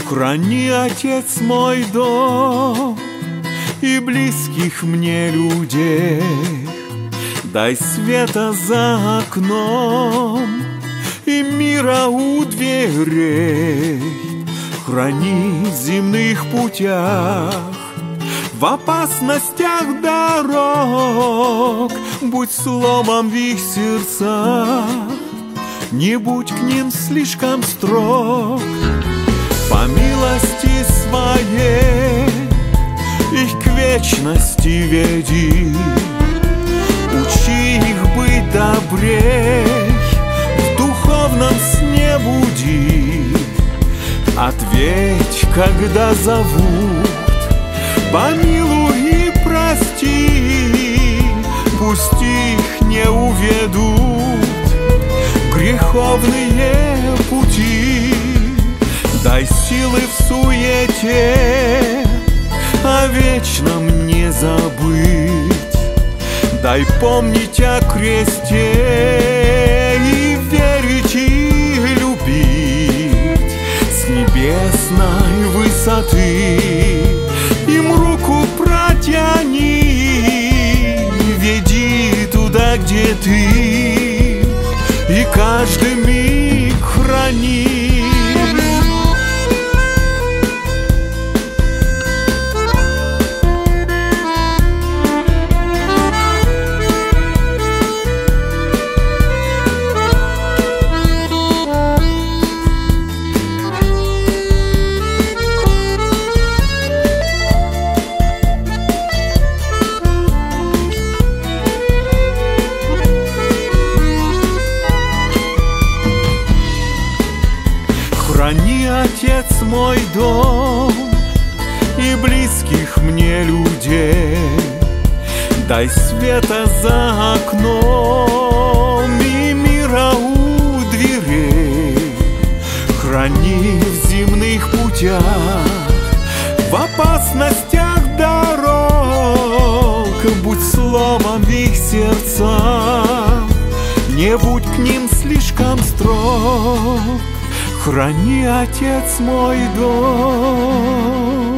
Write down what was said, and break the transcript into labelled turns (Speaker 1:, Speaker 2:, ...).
Speaker 1: Храни, Отец, мой дом и близких мне людей. Дай света за окном и мира у дверей. Храни в земных путях, в опасностях дорог. Будь словом в их сердцах, не будь к ним слишком строг. По милости своей их к вечности веди. Учи их быть добрей, в духовном сне буди. Ответь, когда зовут, помилуй и прости. Пусть их не уведут греховные пути. Дай силы в суете о вечном не забыть. Дай помнить о кресте и верить и любить. С небесной высоты им руку протяни. Веди туда, где ты, и каждый миг храни. Храни, Отец, мой дом и близких мне людей. Дай света за окном и мира у дверей. Храни в земных путях, в опасностях дорог. Будь словом в их сердцах, не будь к ним слишком строг. Храни, Отец, мой дом.